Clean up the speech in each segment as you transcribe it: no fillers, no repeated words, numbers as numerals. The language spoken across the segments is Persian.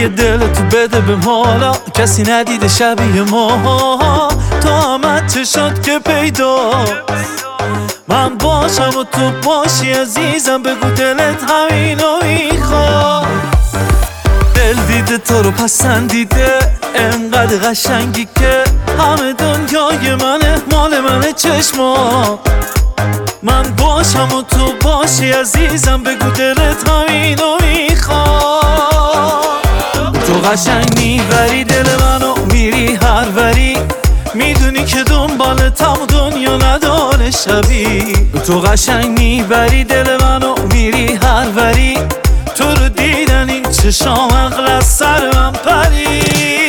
یه دل تو بده به حالا کسی ندیده شبیه ما. تو آمد چه شد که پیداست من باشم و تو باشی عزیزم، بگو دلت همینو میخواد. دل دیده تو رو پسندیده انقدر قشنگی که همه دنیای منه، مال منه چشما. من باشم و تو باشی عزیزم، بگو دلت همینو میخواد. تو قشنگ میبری دل منو میری هر وری، میدونی که دنبالتم و دنیا نداره شبی. تو قشنگ میبری دل منو میری هر وری، تو رو دیدن این چشام عقل از سر من پری.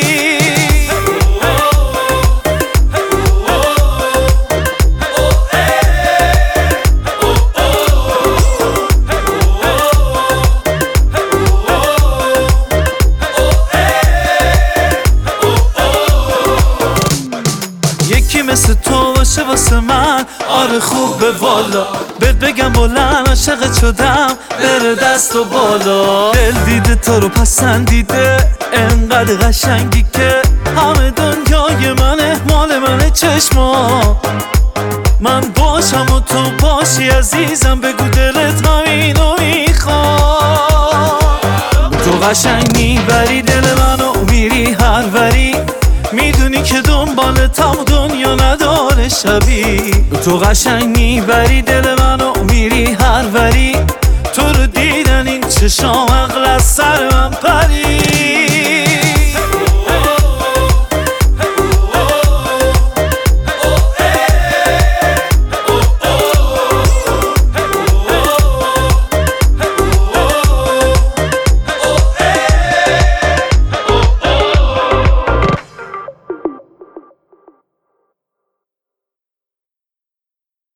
یکی مثل تو باشه واسه من، آره خوبه والا. بهت بگم بلند عاشقت شدم بره دست و بالا. دل دیده تو رو پسندیده انقدر قشنگی که همه دنیای منه، مال منه چشما. من باشم و تو باشی عزیزم، بگو دلت همینو میخواد. تو قشنگ میبری دل منو میری هر وری، میدونی که دنبالتم و دنیا نداره شبی. تو قشنگ میبری دل منو میری هر وری، تو رو دیدن این چشام عقل از سر من پری.